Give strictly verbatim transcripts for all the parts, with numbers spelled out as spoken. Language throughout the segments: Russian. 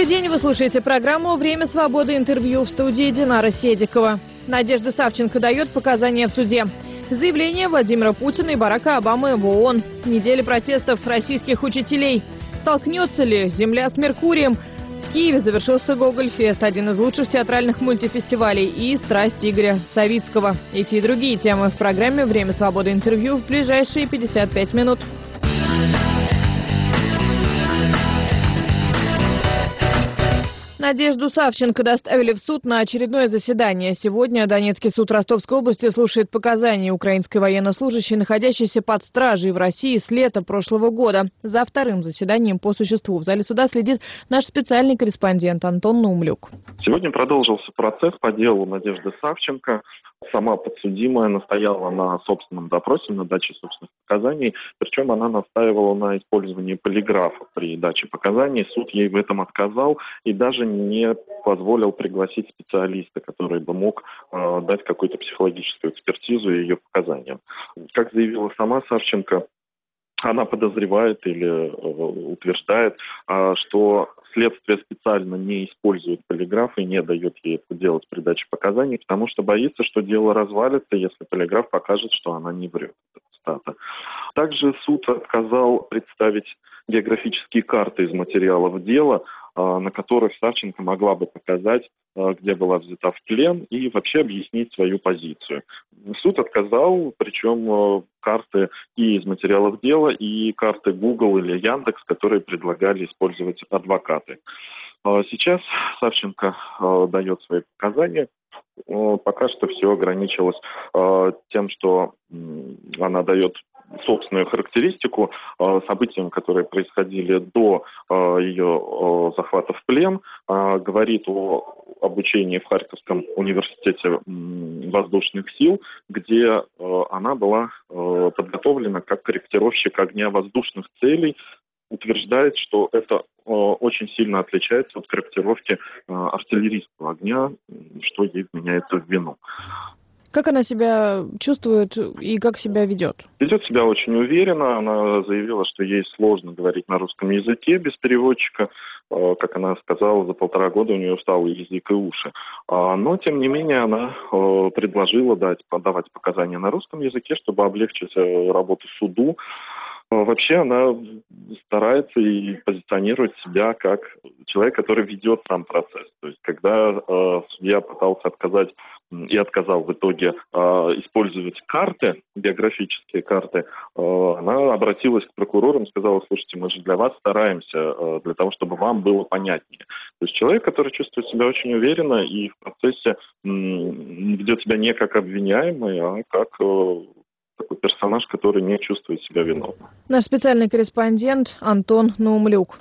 день, вы слушаете программу «Время свободы. Интервью», в студии Динара Седикова. Надежда Савченко дает показания в суде. Заявление Владимира Путина и Барака Обамы в ООН. Неделя протестов российских учителей. Столкнется ли Земля с Меркурием? В Киеве завершился Гоголь-фест, один из лучших театральных мультифестивалей, и страсть Игоря Савицкого. Эти и другие темы в программе «Время свободы. Интервью» в ближайшие пятьдесят пять минут. Надежду Савченко доставили в суд на очередное заседание. Сегодня Донецкий суд Ростовской области слушает показания украинской военнослужащей, находящейся под стражей в России с лета прошлого года. За вторым заседанием по существу в зале суда следит наш специальный корреспондент Антон Наумлюк. Сегодня продолжился процесс по делу Надежды Савченко. Сама подсудимая настояла на собственном допросе, на даче собственных показаний. Причем она настаивала на использовании полиграфа при даче показаний. Суд ей в этом отказал и даже не позволил пригласить специалиста, который бы мог э, дать какую-то психологическую экспертизу ее показаниям. Как заявила сама Савченко, она подозревает или э, утверждает, э, что следствие специально не использует полиграф и не дает ей это делать при даче показаний, потому что боится, что дело развалится, если полиграф покажет, что она не врет. Цитата. Также суд отказал представить географические карты из материалов дела, на которых Савченко могла бы показать, где была взята в плен, и вообще объяснить свою позицию. Суд отказал, причем карты и из материалов дела, и карты Google или Яндекс, которые предлагали использовать адвокаты. Сейчас Савченко дает свои показания. Пока что все ограничилось тем, что она дает собственную характеристику э, событиям, которые происходили до э, ее э, захвата в плен, э, говорит о обучении в Харьковском университете э, воздушных сил, где э, она была э, подготовлена как корректировщик огня воздушных целей, утверждает, что это э, очень сильно отличается от корректировки э, артиллерийского огня, что ей вменяется в вину. Как она себя чувствует и как себя ведет? Ведет себя очень уверенно. Она заявила, что ей сложно говорить на русском языке без переводчика. Как она сказала, за полтора года у нее стал язык и уши. Но, тем не менее, она предложила дать, подавать показания на русском языке, чтобы облегчить работу суду. Вообще она старается и позиционирует себя как человек, который ведет сам процесс. То есть, когда э, судья пытался отказать и отказал в итоге э, использовать карты, географические карты, э, она обратилась к прокурорам и сказала: слушайте, мы же для вас стараемся, э, для того, чтобы вам было понятнее. То есть человек, который чувствует себя очень уверенно и в процессе м, ведет себя не как обвиняемый, а как э, такой персонаж, который не чувствует себя виновным. Наш специальный корреспондент Антон Наумлюк.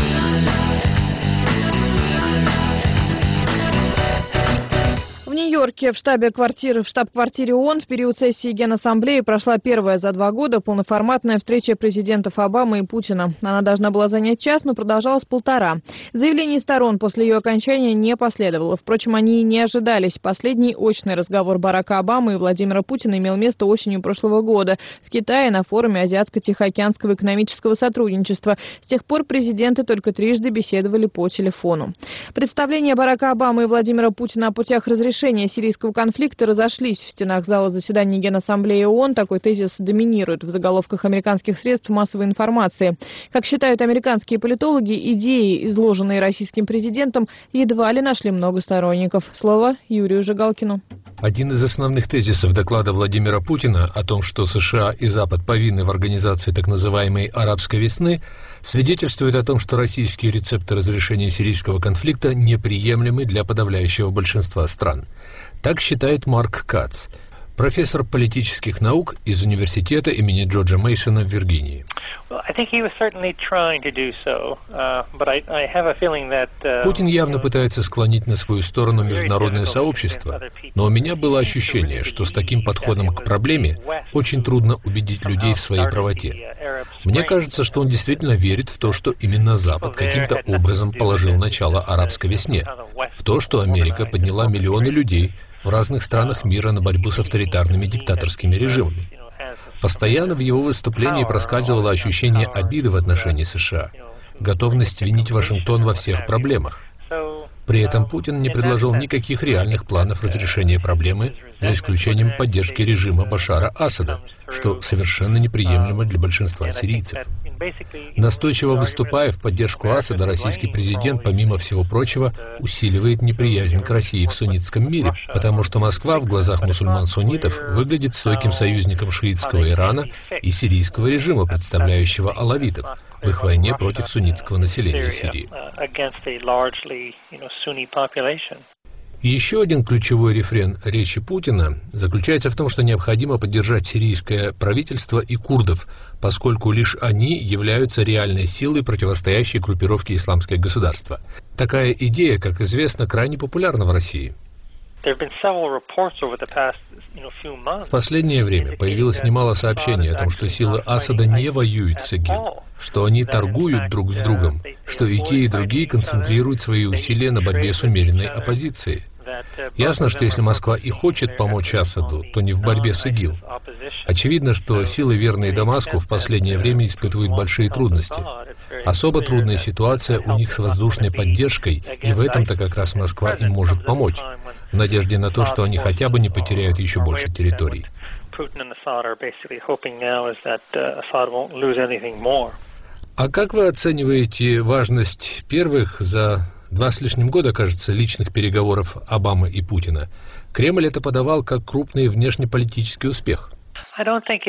В Нью-Йорке в штабе квартиры, в штаб-квартире ООН в период сессии Генассамблеи прошла первая за два года полноформатная встреча президентов Обамы и Путина. Она должна была занять час, но продолжалась полтора. Заявлений сторон после ее окончания не последовало. Впрочем, они и не ожидались. Последний очный разговор Барака Обамы и Владимира Путина имел место осенью прошлого года в Китае на форуме Азиатско-Тихоокеанского экономического сотрудничества. С тех пор президенты только трижды беседовали по телефону. Представления Барака Обамы и Владимира Путина о путях разрешения сирийского конфликта разошлись в стенах зала заседаний Генассамблеи ООН. Такой тезис доминирует в заголовках американских средств массовой информации. Как считают американские политологи, идеи, изложенные российским президентом, едва ли нашли много сторонников. Слово Юрию Жигалкину. Один из основных тезисов доклада Владимира Путина о том, что США и Запад повинны в организации так называемой «арабской весны», свидетельствует о том, что российские рецепты разрешения сирийского конфликта неприемлемы для подавляющего большинства стран. Так считает Марк Кац, профессор политических наук из университета имени Джорджа Мейсона в Виргинии. Путин явно пытается склонить на свою сторону международное сообщество, но у меня было ощущение, что с таким подходом к проблеме очень трудно убедить людей в своей правоте. Мне кажется, что он действительно верит в то, что именно Запад каким-то образом положил начало арабской весне, в то, что Америка подняла миллионы людей в разных странах мира на борьбу с авторитарными диктаторскими режимами. Постоянно в его выступлении проскальзывало ощущение обиды в отношении США. готовность винить Вашингтон во всех проблемах. При этом Путин не предложил никаких реальных планов разрешения проблемы, за исключением поддержки режима Башара Асада, что совершенно неприемлемо для большинства сирийцев. Настойчиво выступая в поддержку Асада, российский президент, помимо всего прочего, усиливает неприязнь к России в суннитском мире, потому что Москва в глазах мусульман-суннитов выглядит стойким союзником шиитского Ирана и сирийского режима, представляющего алавитов, в их войне против суннитского населения Сирии. И еще один ключевой рефрен речи Путина заключается в том, что необходимо поддержать сирийское правительство и курдов, поскольку лишь они являются реальной силой, противостоящей группировке «Исламское государство». Такая идея, как известно, крайне популярна в России. В последнее время появилось немало сообщений о том, что силы Асада не воюют с ИГИЛ, что они торгуют друг с другом, что и те, и другие концентрируют свои усилия на борьбе с умеренной оппозицией. Ясно, что если Москва и хочет помочь Асаду, то не в борьбе с ИГИЛ. Очевидно, что силы, верные Дамаску, в последнее время испытывают большие трудности. Особо трудная ситуация у них с воздушной поддержкой, и в этом-то как раз Москва им может помочь, в надежде на то, что они хотя бы не потеряют еще больше территорий. А как вы оцениваете важность первых за два с лишним года, кажется, личных переговоров Обамы и Путина? Кремль это подавал как крупный внешнеполитический успех. Я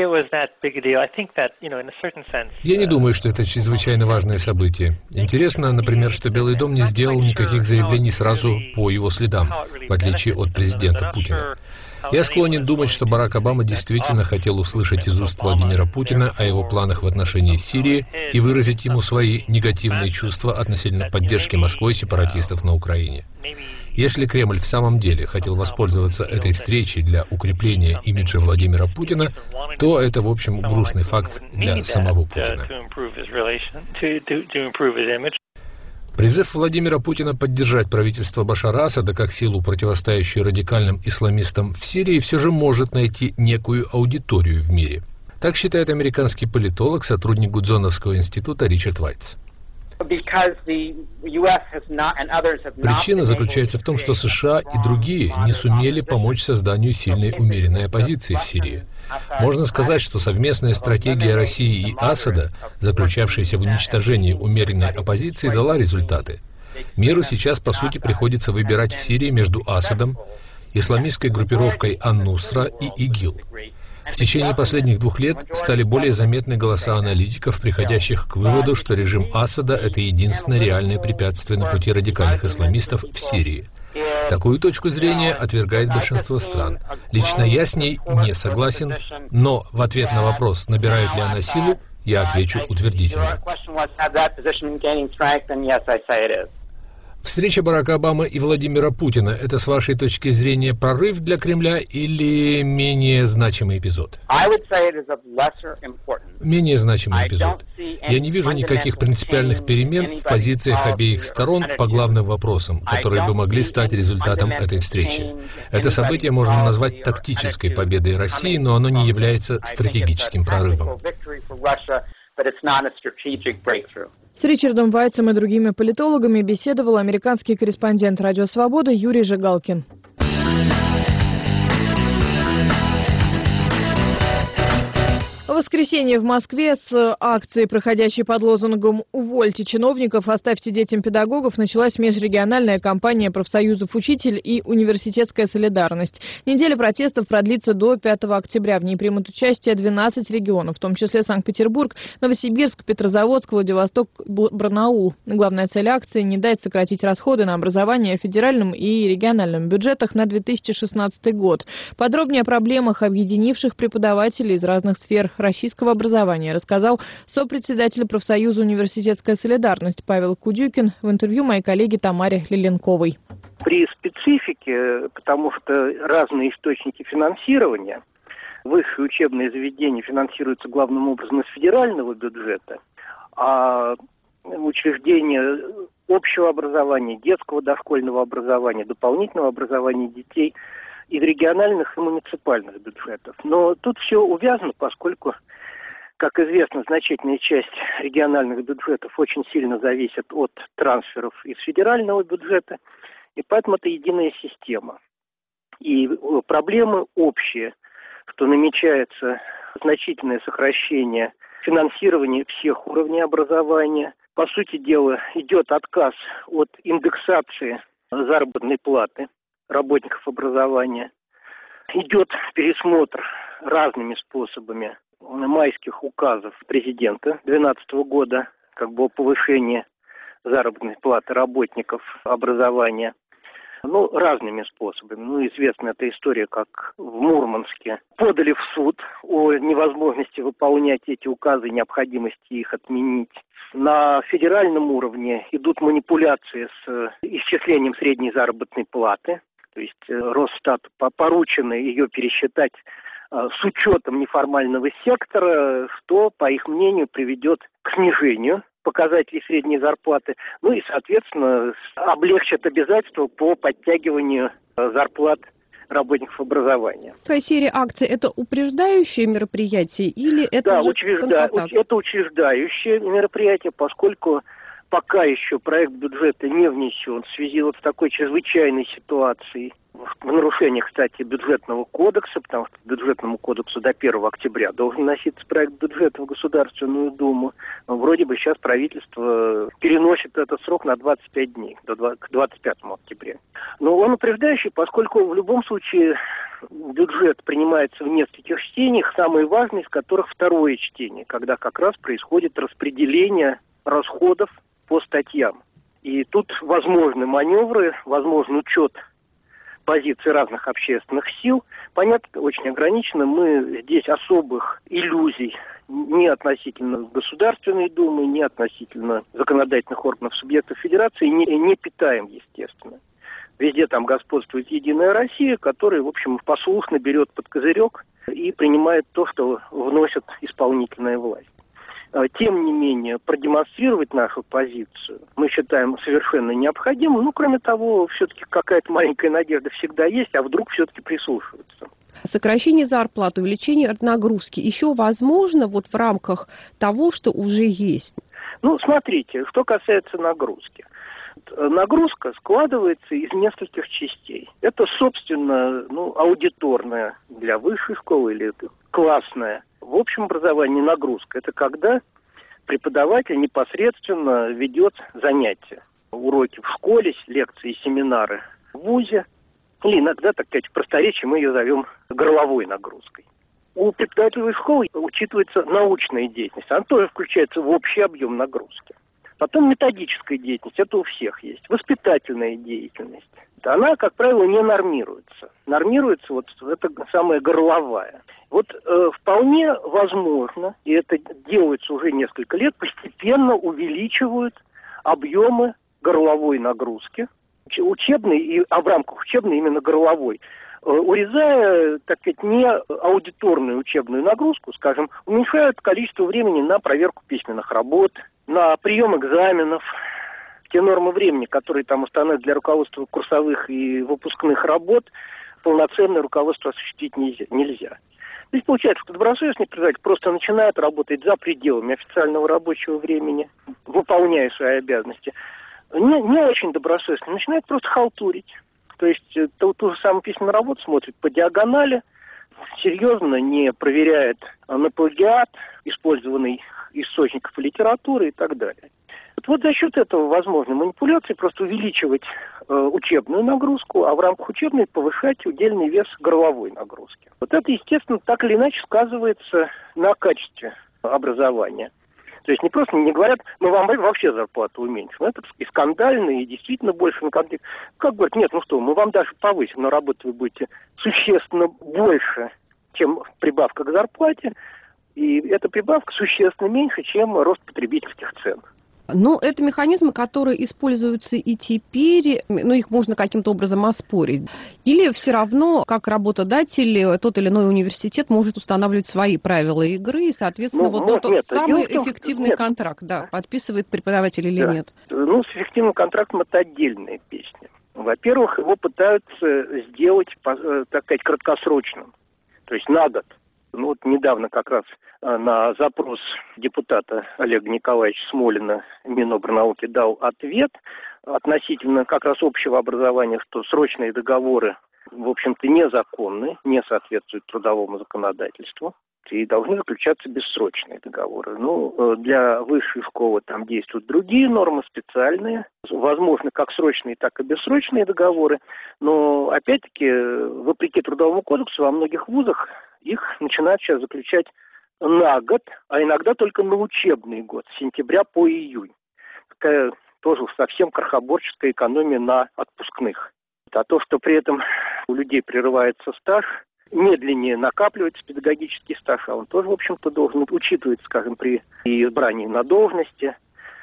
не думаю, что это чрезвычайно важное событие. Интересно, например, что Белый дом не сделал никаких заявлений сразу по его следам, в отличие от президента Путина. Я склонен думать, что Барак Обама действительно хотел услышать из уст Владимира Путина о его планах в отношении Сирии и выразить ему свои негативные чувства относительно поддержки Москвой сепаратистов на Украине. Если Кремль в самом деле хотел воспользоваться этой встречей для укрепления имиджа Владимира Путина, то это, в общем, грустный факт для самого Путина. Призыв Владимира Путина поддержать правительство Башара Асада как силу, противостоящую радикальным исламистам в Сирии, все же может найти некую аудиторию в мире. Так считает американский политолог, сотрудник Гудзоновского института Ричард Вайтс. Причина заключается в том, что США и другие не сумели помочь созданию сильной умеренной оппозиции в Сирии. Можно сказать, что совместная стратегия России и Асада, заключавшаяся в уничтожении умеренной оппозиции, дала результаты. Миру сейчас, по сути, приходится выбирать в Сирии между Асадом, исламистской группировкой Ан-Нусра и ИГИЛ. В течение последних двух лет стали более заметны голоса аналитиков, приходящих к выводу, что режим Асада – это единственное реальное препятствие на пути радикальных исламистов в Сирии. Такую точку зрения отвергает большинство стран. Лично я с ней не согласен, но в ответ на вопрос, набирает ли она силу, я отвечу утвердительно. Встреча Барака Обамы и Владимира Путина – это, с вашей точки зрения, прорыв для Кремля или менее значимый эпизод? Менее значимый эпизод. Я не вижу никаких принципиальных перемен в позициях обеих сторон по главным вопросам, которые бы могли стать результатом этой встречи. Это событие можно назвать тактической победой России, но оно не является стратегическим прорывом. С Ричардом Вайтсом и другими политологами беседовал американский корреспондент «Радио Свобода» Юрий Жигалкин. В воскресенье в Москве с акцией, проходящей под лозунгом «Увольте чиновников, оставьте детям педагогов», началась межрегиональная кампания профсоюзов «Учитель» и «Университетская солидарность». Неделя протестов продлится до пятого октября. В ней примут участие двенадцать регионов, в том числе Санкт-Петербург, Новосибирск, Петрозаводск, Владивосток, Барнаул. Главная цель акции – не дать сократить расходы на образование в федеральном и региональном бюджетах на две тысячи шестнадцатый год. Подробнее о проблемах объединивших преподавателей из разных сфер российского образования рассказал сопредседатель профсоюза «Университетская солидарность» Павел Кудюкин в интервью моей коллеге Тамаре Лиленковой. При специфике, потому что разные источники финансирования, высшие учебные заведения финансируются главным образом из федерального бюджета, а учреждения общего образования, детского дошкольного образования, дополнительного образования детей – из региональных и муниципальных бюджетов. Но тут все увязано, поскольку Как известно, значительная часть региональных бюджетов очень сильно зависит от трансферов из федерального бюджета, и поэтому это единая система. И проблемы общие, что намечается значительное сокращение финансирования всех уровней образования. По сути дела, идет отказ от индексации заработной платы работников образования. Идет пересмотр разными способами майских указов президента две тысячи двенадцатого года, как бы о повышении заработной платы работников образования. Ну, разными способами. Ну, известна эта история, как в Мурманске подали в суд о невозможности выполнять эти указы, необходимости их отменить. На федеральном уровне идут манипуляции с исчислением средней заработной платы. То есть Росстату поручено ее пересчитать с учетом неформального сектора, что, по их мнению, приведет к снижению показателей средней зарплаты, ну и, соответственно, облегчит обязательства по подтягиванию зарплат работников образования. Такая серия акций – это упреждающее мероприятие или это да, уже учрежда... это учреждающее мероприятие, поскольку пока еще проект бюджета не внесен в связи вот с такой чрезвычайной ситуацией, в нарушении, кстати, бюджетного кодекса, потому что бюджетному кодексу до первого октября должен вноситься проект бюджета в Государственную Думу. Но вроде бы сейчас правительство переносит этот срок на двадцать пять дней, до двадцать пятого октября. Но он упреждающий, поскольку в любом случае бюджет принимается в нескольких чтениях, самое важное из которых второе чтение, когда как раз происходит распределение расходов по статьям. И тут возможны маневры, возможен учет позиции разных общественных сил. Понятно, очень ограничено. Мы здесь особых иллюзий ни относительно Государственной Думы, ни относительно законодательных органов субъектов Федерации не, не питаем, естественно. Везде там господствует Единая Россия, которая, в общем, послушно берет под козырек и принимает то, что вносит исполнительная власть. Тем не менее, продемонстрировать нашу позицию мы считаем совершенно необходимым. Ну, кроме того, все-таки какая-то маленькая надежда всегда есть, а вдруг все-таки прислушиваются. Сокращение зарплат, увеличение нагрузки еще возможно вот в рамках того, что уже есть? Ну, смотрите, что касается нагрузки. Нагрузка складывается из нескольких частей. Это, собственно, ну, аудиторная для высшей школы или классная. В общем образовании нагрузка – это когда преподаватель непосредственно ведет занятия. Уроки в школе, лекции, семинары в вузе. Или иногда, так сказать, в просторечии мы ее зовем горловой нагрузкой. У преподавателей школы учитывается научная деятельность. Она тоже включается в общий объем нагрузки. Потом методическая деятельность, это у всех есть. Воспитательная деятельность. Она, как правило, не нормируется. Нормируется вот эта самая горловая. Вот э, вполне возможно, и это делается уже несколько лет, постепенно увеличивают объемы горловой нагрузки, учебной, и, а в рамках учебной именно горловой, э, урезая, так сказать, не аудиторную учебную нагрузку, скажем, уменьшают количество времени на проверку письменных работ, на прием экзаменов. Те нормы времени, которые там установлены для руководства курсовых и выпускных работ, полноценное руководство осуществить нельзя. То есть получается, что добросовестный преподаватель просто начинает работать за пределами официального рабочего времени, выполняя свои обязанности. Не, не очень добросовестно, начинает просто халтурить. То есть ту, ту же самую письменную работу смотрит по диагонали, серьезно не проверяет на плагиат, использованный источников литературы и так далее. Вот за счет этого возможны манипуляции, просто увеличивать э, учебную нагрузку, а в рамках учебной повышать удельный вес горловой нагрузки. Вот это, естественно, так или иначе сказывается на качестве образования. То есть не просто не говорят, мы вам вообще зарплату уменьшим. Это и скандально, и действительно больше на конфликт. Как говорят, нет, ну что, мы вам даже повысим, но работать вы будете существенно больше, чем прибавка к зарплате, и эта прибавка существенно меньше, чем рост потребительских цен. Но это механизмы, которые используются и теперь, ну, их можно каким-то образом оспорить. Или все равно, как работодатель, тот или иной университет может устанавливать свои правила игры, и, соответственно, ну, вот нет, тот нет, самый эффективный нет. контракт, да, подписывает преподаватель или да. нет? Ну, с эффективным контрактом это отдельная песня. Во-первых, его пытаются сделать, так сказать, краткосрочным, то есть на год. Ну, вот недавно как раз на запрос депутата Олега Николаевича Смолина Минобрнауки дал ответ относительно как раз общего образования, что срочные договоры, в общем-то, незаконны, не соответствуют трудовому законодательству и должны заключаться бессрочные договоры. Ну, для высшей школы там действуют другие нормы специальные, возможно, как срочные, так и бессрочные договоры, но, опять-таки, вопреки Трудовому кодексу, во многих вузах их начинают сейчас заключать на год, а иногда только на учебный год, с сентября по июнь. Такая тоже совсем крохоборческая экономия на отпускных. А то, что при этом у людей прерывается стаж, медленнее накапливается педагогический стаж, а он тоже, в общем-то, должен учитываться, скажем, при избрании на должности,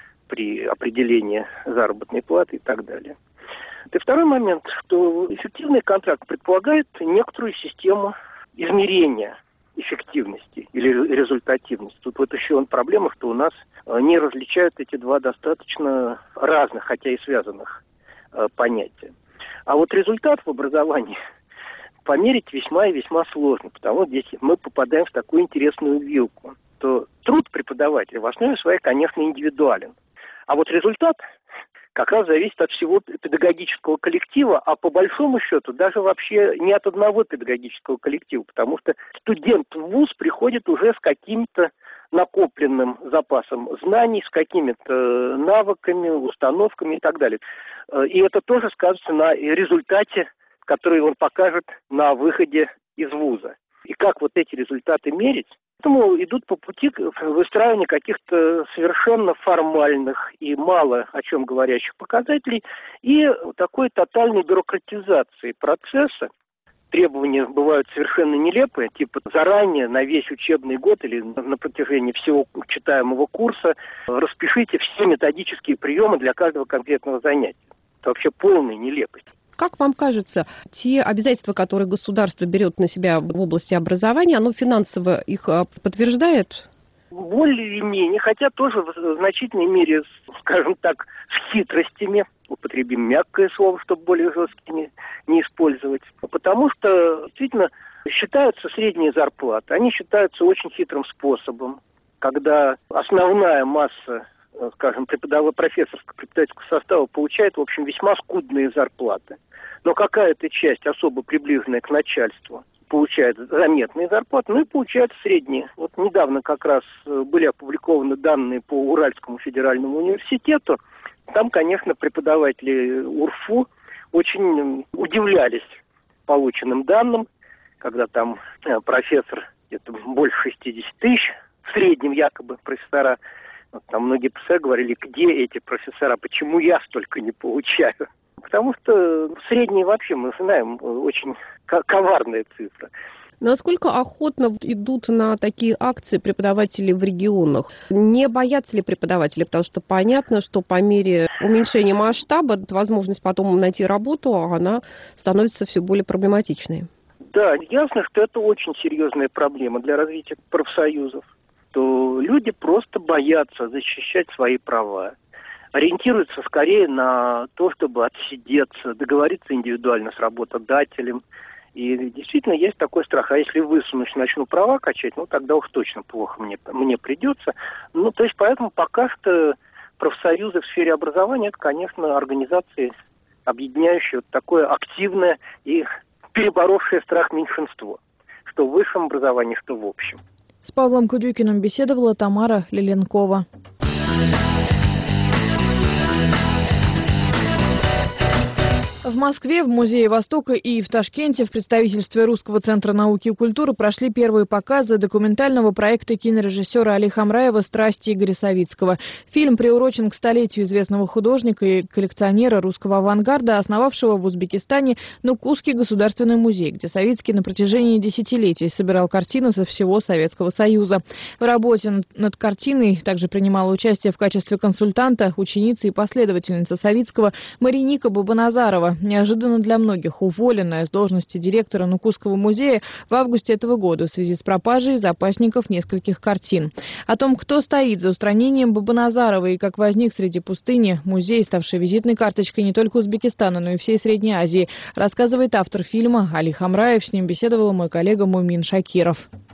при определении заработной платы и так далее. И второй момент, что эффективный контракт предполагает некоторую систему измерения эффективности или результативности. Тут вот еще проблема, что у нас не различают эти два достаточно разных, хотя и связанных понятия. А вот результат в образовании померить весьма и весьма сложно, потому что здесь мы попадаем в такую интересную вилку, что труд преподавателя в основе своей, конечно, индивидуален. А вот результат как раз зависит от всего педагогического коллектива, а по большому счету даже вообще не от одного педагогического коллектива, потому что студент в вуз приходит уже с каким-то накопленным запасом знаний, с какими-то навыками, установками и так далее. И это тоже сказывается на результате, который он покажет на выходе из вуза. И как вот эти результаты мерить? Поэтому идут по пути выстраивания каких-то совершенно формальных и мало о чем говорящих показателей и такой тотальной бюрократизации процесса. Требования бывают совершенно нелепые, типа заранее на весь учебный год или на протяжении всего читаемого курса распишите все методические приемы для каждого конкретного занятия. Это вообще полная нелепость. Как вам кажется, те обязательства, которые государство берет на себя в области образования, оно финансово их подтверждает? Более или менее, хотя тоже в значительной мере, скажем так, с хитростями, употребим мягкое слово, чтобы более жесткие не, не использовать. Потому что действительно считаются средние зарплаты, они считаются очень хитрым способом, когда основная масса, скажем, преподавателя, профессорского преподавательского состава получает, в общем, весьма скудные зарплаты. Но какая-то часть, особо приближенная к начальству, получает заметные зарплаты, ну и получает средние. Вот недавно как раз были опубликованы данные по Уральскому федеральному университету. Там, конечно, преподаватели УрФУ очень удивлялись полученным данным, когда там профессор где-то больше шестьдесят тысяч, в среднем якобы профессора. Вот там многие профессора говорили, где эти профессора, почему я столько не получаю. Потому что средние вообще, мы знаем, очень коварная цифра. Насколько охотно идут на такие акции преподаватели в регионах? Не боятся ли преподаватели? Потому что понятно, что по мере уменьшения масштаба возможность потом найти работу, она становится все более проблематичной. Да, ясно, что это очень серьезная проблема для развития профсоюзов. То люди просто боятся защищать свои права. Ориентируются скорее на то, чтобы отсидеться, договориться индивидуально с работодателем. И действительно есть такой страх. А если высунусь, начну права качать, ну тогда уж точно плохо мне, мне придется. Ну, то есть поэтому пока что профсоюзы в сфере образования, это, конечно, организации, объединяющие вот такое активное и переборовшее страх меньшинство. Что в высшем образовании, что в общем. С Павлом Кудюкиным беседовала Тамара Лиленкова. В Москве, в Музее Востока и в Ташкенте в представительстве Русского центра науки и культуры прошли первые показы документального проекта кинорежиссера Али Хамраева «Страсти» Игоря Савицкого. Фильм приурочен к столетию известного художника и коллекционера русского авангарда, основавшего в Узбекистане Нукусский государственный музей, где Савицкий на протяжении десятилетий собирал картины со всего Советского Союза. В работе над картиной также принимала участие в качестве консультанта ученица и последовательница Савицкого Мариника Бабаназарова, неожиданно для многих уволенная с должности директора Нукусского музея в августе этого года в связи с пропажей запасников нескольких картин. О том, кто стоит за устранением Бабаназарова и как возник среди пустыни музей, ставший визитной карточкой не только Узбекистана, но и всей Средней Азии, рассказывает автор фильма Али Хамраев. С ним беседовал мой коллега Мумин Шакиров.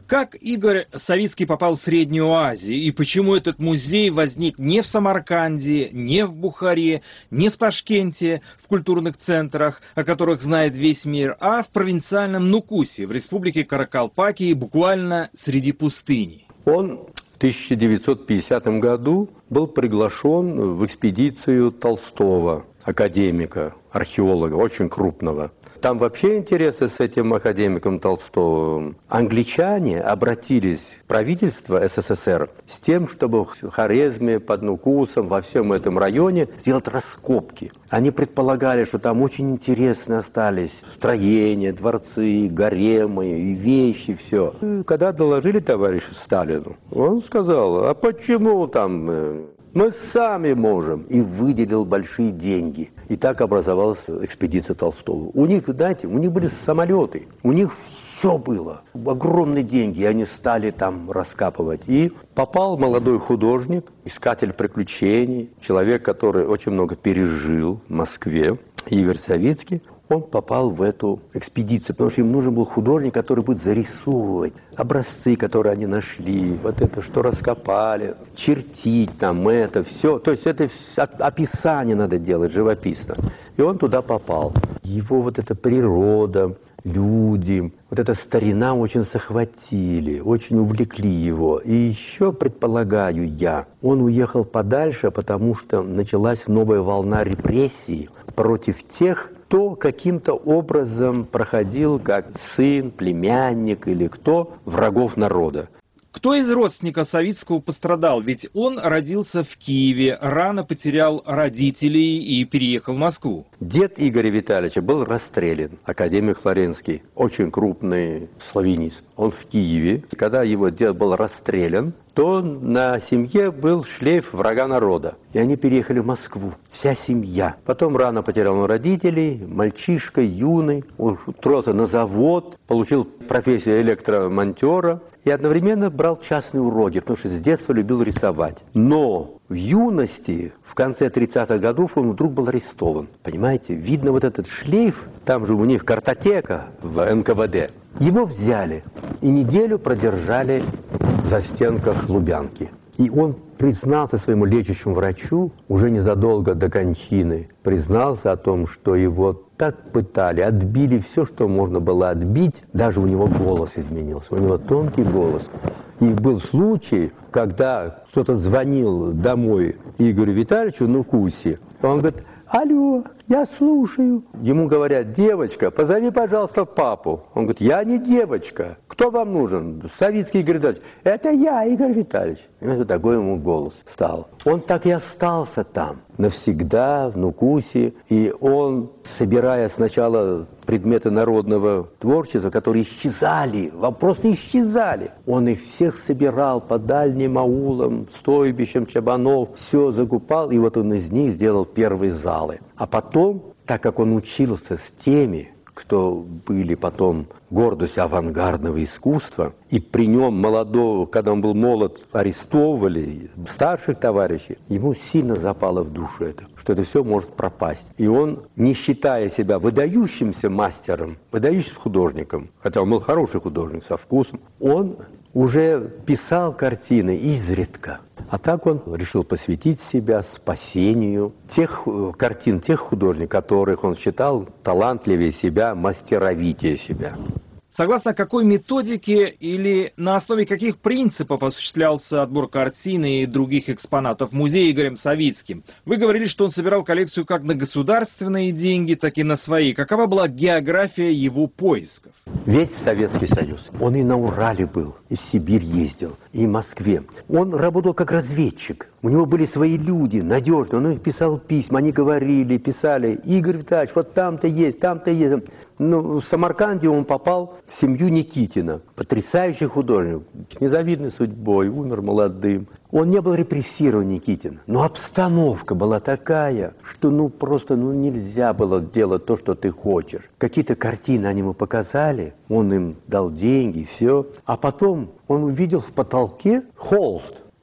Как Игорь Савицкий попал в Среднюю Азию и почему этот музей возник не в Самарканде, не в Бухаре, не в Ташкенте, в культурных центрах, о которых знает весь мир, а в провинциальном Нукусе, в республике Каракалпакия, буквально среди пустыни? Он в тысяча девятьсот пятидесятом году был приглашен в экспедицию Толстого, академика, археолога, очень крупного. Там вообще интересы с этим академиком Толстовым. Англичане обратились в правительство СССР с тем, чтобы в Хорезме, под Нукусом, во всем этом районе сделать раскопки. Они предполагали, что там очень интересно остались строения, дворцы, гаремы, и вещи, все. И когда доложили товарищу Сталину, он сказал, а почему там... Мы сами можем. И выделил большие деньги. И так образовалась экспедиция Толстого. У них, знаете, у них были самолеты. У них все было. Огромные деньги. И они стали там раскапывать. И попал молодой художник, искатель приключений, человек, который очень много пережил в Москве, Игорь Савицкий. Он попал в эту экспедицию, потому что им нужен был художник, который будет зарисовывать образцы, которые они нашли, вот это, что раскопали, чертить там это, все. То есть это описание надо делать живописно. И он туда попал. Его вот эта природа, люди, вот эта старина очень захватили, очень увлекли его. И еще, предполагаю я, он уехал подальше, потому что началась новая волна репрессий против тех, кто каким-то образом проходил как сын, племянник или кто врагов народа. Кто из родственников Савицкого пострадал? Ведь он родился в Киеве, рано потерял родителей и переехал в Москву. Дед Игоря Витальевича был расстрелян, академик Флоренский, очень крупный славянист. Он в Киеве. Когда его дед был расстрелян, то на семье был шлейф врага народа. И они переехали в Москву. Вся семья. Потом рано потерял он родителей, мальчишка, юный, устроился на завод, получил профессию электромонтера. И одновременно брал частные уроки, потому что с детства любил рисовать. Но в юности, в конце тридцатых годов, он вдруг был арестован. Понимаете, видно вот этот шлейф, там же у них картотека в эн ка вэ дэ. Его взяли и неделю продержали в застенках Лубянки. И он признался своему лечащему врачу, уже незадолго до кончины, признался о том, что его так пытали, отбили все, что можно было отбить, даже у него голос изменился, у него тонкий голос. И был случай, когда кто-то звонил домой Игорю Витальевичу в Нукусе, он говорит: алло, я слушаю. Ему говорят: девочка, позови, пожалуйста, папу. Он говорит: я не девочка. Кто вам нужен? Савицкий Игорь Витальевич. Это я, Игорь Витальевич. И вот такой ему голос стал. Он так и остался там навсегда, в Нукусе. И он, собирая сначала предметы народного творчества, которые исчезали, просто исчезали, он их всех собирал по дальним аулам, стойбищам чабанов, все закупал, и вот он из них сделал первые залы. А потом, так как он учился с теми, кто были потом гордостью авангардного искусства, и при нем молодого, когда он был молод, арестовывали старших товарищей, ему сильно запало в душу это, что это все может пропасть. И он, не считая себя выдающимся мастером, выдающимся художником, хотя он был хороший художник, со вкусом, он уже писал картины изредка. А так он решил посвятить себя спасению тех картин, тех художников, которых он считал талантливее себя, мастеровитее себя. Согласно какой методике или на основе каких принципов осуществлялся отбор картин и других экспонатов в музее Игорем Савицким? Вы говорили, что он собирал коллекцию как на государственные деньги, так и на свои. Какова была география его поисков? Весь Советский Союз. Он и на Урале был, и в Сибирь ездил, и в Москве. Он работал как разведчик. У него были свои люди, надежные. Он их писал письма, они говорили, писали: Игорь Витальевич, вот там-то есть, там-то есть. Ну, в Самарканде он попал в семью Никитина. Потрясающий художник, с незавидной судьбой, умер молодым. Он не был репрессирован, Никитин, но обстановка была такая, что ну просто ну, нельзя было делать то, что ты хочешь. Какие-то картины они ему показали, он им дал деньги, все. А потом он увидел в потолке холст.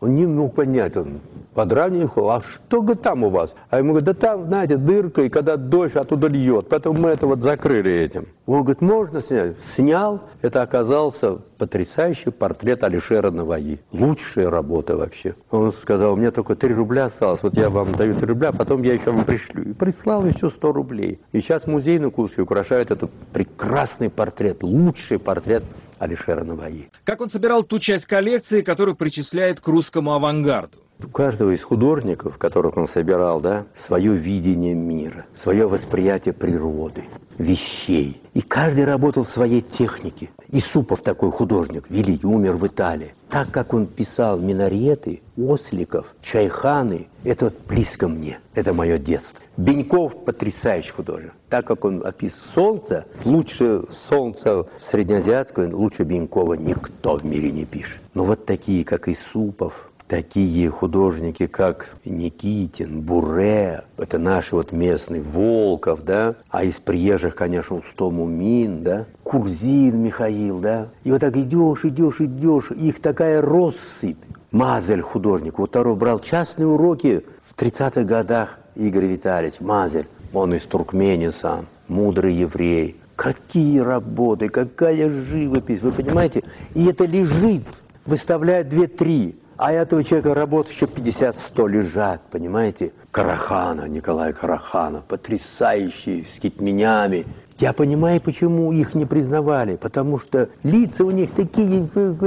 Он не мог понять, он подравнивал, а что говорит, там у вас? А ему говорят, да там, знаете, дырка, и когда дождь оттуда льет, поэтому мы это вот закрыли этим. Он говорит, можно снять? Снял, это оказался потрясающий портрет Алишера Наваи. Лучшая работа вообще. Он сказал, мне только три рубля осталось, вот я вам даю три рубля, потом я еще вам пришлю. И прислал еще сто рублей. И сейчас музей на Курске украшает этот прекрасный портрет, лучший портрет Алишера Наваи. Как он собирал ту часть коллекции, которую причисляет к русскому авангарду? У каждого из художников, которых он собирал, да, свое видение мира, свое восприятие природы, вещей. И каждый работал в своей технике. Исупов такой художник, великий, умер в Италии. Так как он писал минареты, осликов, чайханы, это вот близко мне, это мое детство. Беньков потрясающий художник. Так как он описывает солнце, лучше солнца среднеазиатского, лучше Бенькова никто в мире не пишет. Но вот такие, как Исупов, такие художники, как Никитин, Буре, это наши вот местные, Волков, да, а из приезжих, конечно, Устом-Умин, да, Курзин Михаил, да, и вот так идешь, идешь, идешь, их такая россыпь. Мазель художник, вот второй брал частные уроки в тридцатых годах Игорь Витальевич, Мазель, он из Туркмении сам, мудрый еврей. Какие работы, какая живопись, вы понимаете? И это лежит, выставляют две-три. А этого человека работ еще пятьдесят-сто лежат, понимаете? Карахана, Николай Караханов, потрясающий, с китменями. Я понимаю, почему их не признавали, потому что лица у них такие,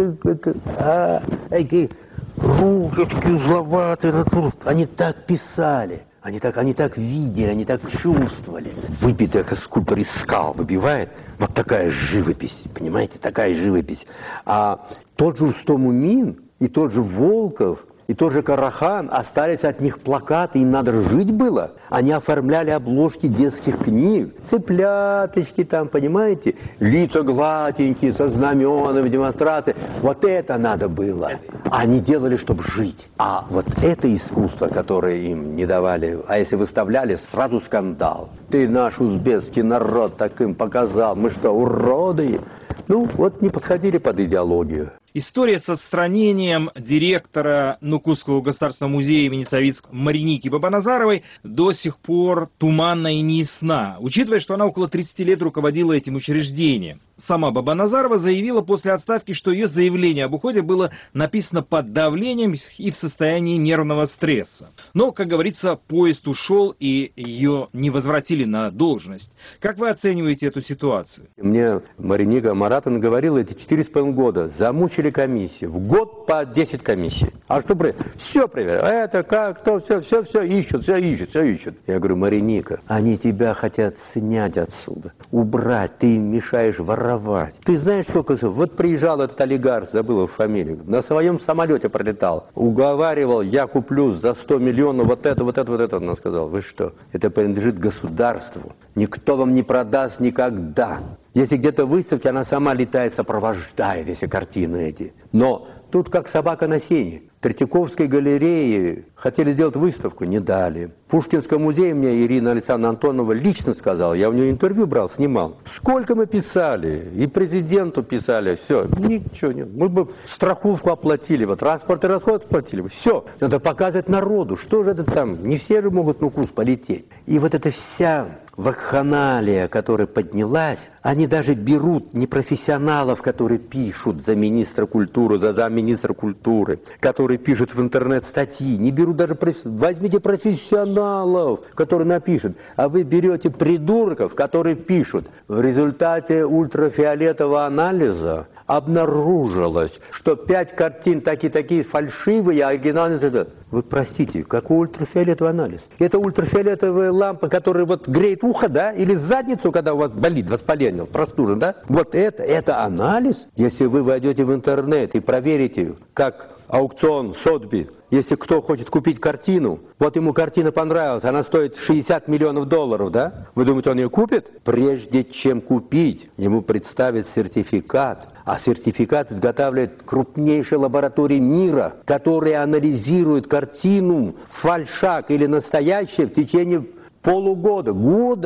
а, такие руки такие узловатые, они так писали. Они так, они так видели, они так чувствовали. Выбитая, как скульптор из скал выбивает, вот такая живопись, понимаете, такая живопись. А тот же Устом-Умин и тот же Волков, и тот же Карахан, остались от них плакаты, им надо жить было. Они оформляли обложки детских книг, цыпляточки там, понимаете, лица гладенькие, со знаменами, демонстрации. Вот это надо было. Они делали, чтобы жить. А вот это искусство, которое им не давали, а если выставляли, сразу скандал. Ты наш узбекский народ таким показал, мы что, уроды? Ну, вот не подходили под идеологию. История с отстранением директора Нукусского государственного музея имени Савицкого Мариники Бабаназаровой до сих пор туманна и неясна, учитывая, что она около тридцати лет руководила этим учреждением. Сама Бабаназарова заявила после отставки, что ее заявление об уходе было написано под давлением и в состоянии нервного стресса. Но, как говорится, поезд ушел и ее не возвратили на должность. Как вы оцениваете эту ситуацию? Мне Мариника Маратовна говорила, эти четыре с половиной года замучили комиссии. В год по десять комиссий. А что проверяют? Все проверяют. Это как, кто, все, все, все ищут, все ищут, все ищут. Я говорю, Мариника, они тебя хотят снять отсюда, убрать, ты им мешаешь воровать. Ты знаешь, сколько... Вот приезжал этот олигарх, забыл его фамилию, на своем самолете пролетал, уговаривал, я куплю за сто миллионов вот это, вот это, вот это. Она сказала, вы что, это принадлежит государству. Никто вам не продаст никогда. Если где-то выставки, она сама летает, сопровождает эти картины эти. Но тут как собака на сене. В Третьяковской галерее хотели сделать выставку, не дали. В Пушкинском музее мне Ирина Александровна Антонова лично сказала, я у нее интервью брал, снимал. Сколько мы писали, и президенту писали, все, ничего нет. Мы бы страховку оплатили, вот транспортный расход оплатили бы, все. Надо показывать народу, что же это там, не все же могут на курс полететь. И вот эта вся вакханалия, которая поднялась, они даже берут непрофессионалов, которые пишут за министра культуры, за замминистра культуры, которые пишут в интернет статьи, не берут даже профессионалов. Возьмите профессионалов, которые напишут, а вы берете придурков, которые пишут. В результате ультрафиолетового анализа обнаружилось, что пять картин такие-такие фальшивые, а оригинальные... Вы простите, какой ультрафиолетовый анализ? Это ультрафиолетовая лампа, которая вот греет ухо, да? Или задницу, когда у вас болит воспаление, простужен, да? Вот это, это анализ? Если вы войдете в интернет и проверите, как аукцион Сотби, если кто хочет купить картину, вот ему картина понравилась, она стоит шестьдесят миллионов долларов, да? Вы думаете, он ее купит? Прежде чем купить, ему представят сертификат. А сертификат изготавливает крупнейшая лаборатория мира, которая анализирует картину, фальшак или настоящее в течение полугода, года.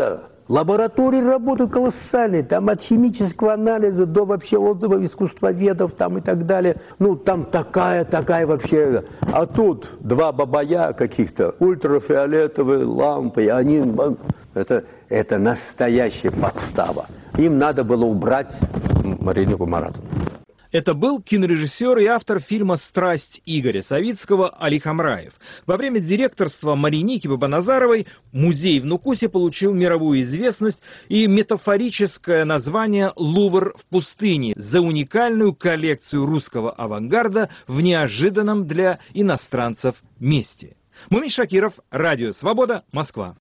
Лаборатории работают колоссальные, там от химического анализа до вообще отзывов искусствоведов там и так далее. Ну, там такая, такая вообще. А тут два бабая каких-то, ультрафиолетовые лампы, они... Это, это настоящая подстава. Им надо было убрать Маринику Маратовну. Это был кинорежиссер и автор фильма «Страсть» Игоря Савицкого Али Хамраев. Во время директорства Мариники Бабаназаровой музей в Нукусе получил мировую известность и метафорическое название «Лувр в пустыне» за уникальную коллекцию русского авангарда в неожиданном для иностранцев месте. Мумий Шакиров, Радио Свобода, Москва.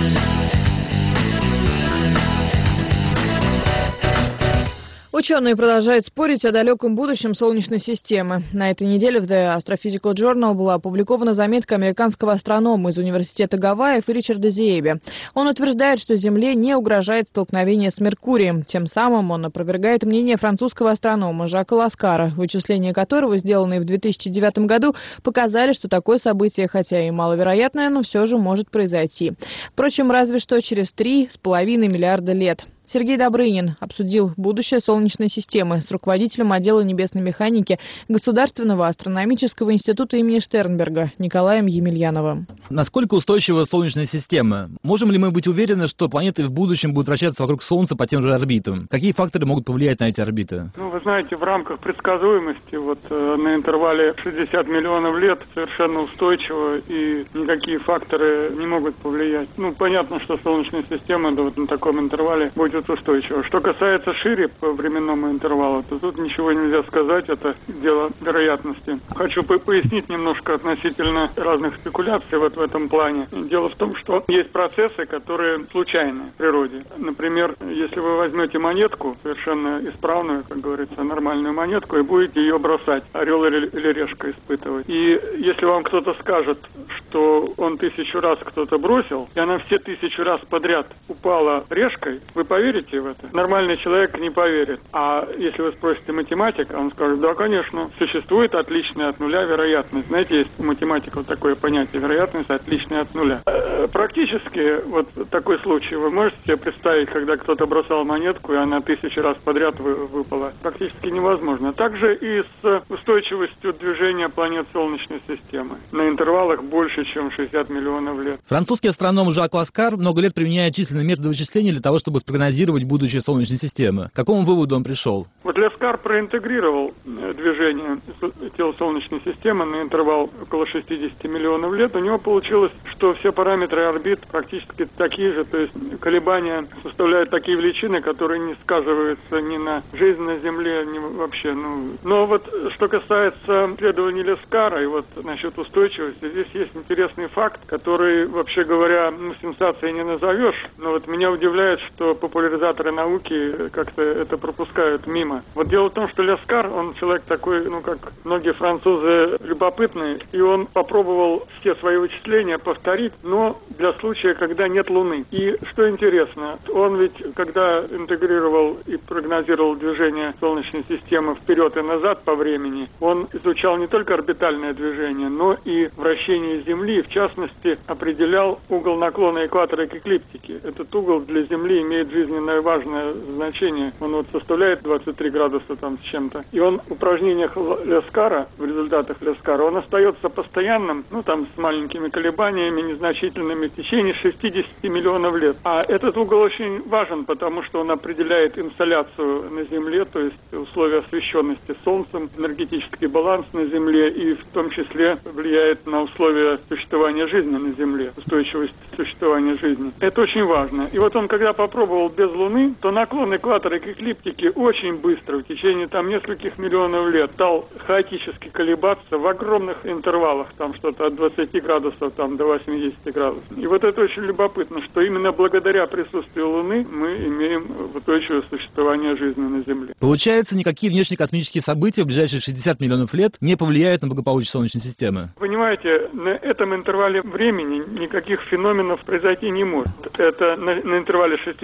Ученые продолжают спорить о далеком будущем Солнечной системы. На этой неделе в The Astrophysical Journal была опубликована заметка американского астронома из Университета Гавайев Ричарда Зиеби. Он утверждает, что Земле не угрожает столкновение с Меркурием. Тем самым он опровергает мнение французского астронома Жака Ласкара, вычисления которого, сделанные в две тысячи девятом году, показали, что такое событие, хотя и маловероятное, но все же может произойти. Впрочем, разве что через три с половиной миллиарда лет. Сергей Добрынин обсудил будущее Солнечной системы с руководителем отдела небесной механики Государственного астрономического института имени Штернберга Николаем Емельяновым. Насколько устойчива Солнечная система? Можем ли мы быть уверены, что планеты в будущем будут вращаться вокруг Солнца по тем же орбитам? Какие факторы могут повлиять на эти орбиты? Ну, вы знаете, в рамках предсказуемости вот э, на интервале шестьдесят миллионов лет совершенно устойчиво, и никакие факторы не могут повлиять. Ну, понятно, что Солнечная система да, вот на таком интервале будет устойчиво. Что касается шире по временному интервалу, то тут ничего нельзя сказать, это дело вероятности. Хочу по пояснить немножко относительно разных спекуляций вот в этом плане. Дело в том, что есть процессы, которые случайны в природе. Например, если вы возьмете монетку, совершенно исправную, как говорится, нормальную монетку, и будете ее бросать, орел или, или решка испытывать. И если вам кто-то скажет, что он тысячу раз кто-то бросил, и она все тысячу раз подряд упала решкой, вы поверите в это? Нормальный человек не поверит. А если вы спросите математика, он скажет, да, конечно, существует отличная от нуля вероятность. Знаете, есть у математиков такое понятие вероятность отличная от нуля. Практически вот такой случай вы можете себе представить, когда кто-то бросал монетку, и она тысячу раз подряд вы, выпала. Практически невозможно. Также и с устойчивостью движения планет Солнечной системы на интервалах больше, чем шестьдесят миллионов лет. Французский астроном Жак Ласкар много лет применяет численные методы вычисления для того, чтобы спрогнозировать будущее Солнечной системы. К какому выводу он пришел? Вот Ласкар проинтегрировал движение тел Солнечной системы на интервал около шестидесяти миллионов лет. У него получилось, что все параметры орбит практически такие же, то есть колебания составляют такие величины, которые не сказываются ни на жизнь на Земле, ни вообще. Ну. Но вот что касается исследований Ласкара и вот насчет устойчивости, здесь есть интересный факт, который, вообще говоря, ну, сенсацией не назовешь, но вот меня удивляет, что популяризаторы науки как-то это пропускают мимо. Вот дело в том, что Ласкар, он человек такой, ну как многие французы, любопытный, и он попробовал все свои вычисления повторить, но для случая, когда нет Луны. И что интересно, он ведь, когда интегрировал и прогнозировал движение Солнечной системы вперед и назад по времени, он изучал не только орбитальное движение, но и вращение Земли, в частности, определял угол наклона экватора к эклиптике. Этот угол для Земли имеет жизненно важное значение. Он вот составляет двадцать три градуса там с чем-то. И он в упражнениях Ласкара, в результатах Ласкара, он остается постоянным, ну там с маленькими колебаниями, незначительными в течение шестидесяти миллионов лет. А этот угол очень важен, потому что он определяет инсоляцию на Земле, то есть условия освещенности Солнцем, энергетический баланс на Земле и в том числе влияет на условия существования жизни на Земле, устойчивость существования жизни. Это очень важно. И вот он, когда попробовал без Луны, то наклон экватора к эклиптике очень быстро, в течение там нескольких миллионов лет, стал хаотически колебаться в огромных интервалах, там что-то от двадцати градусов там, до восьмидесяти градусов. И вот это очень любопытно, что именно благодаря присутствию Луны мы имеем устойчивое существование жизни на Земле. Получается, никакие внешнекосмические события в ближайшие шестьдесят миллионов лет не повлияют на благополучие Солнечной системы? Понимаете, на этом интервале времени никаких феноменов произойти не может. Это на, на интервале шестидесяти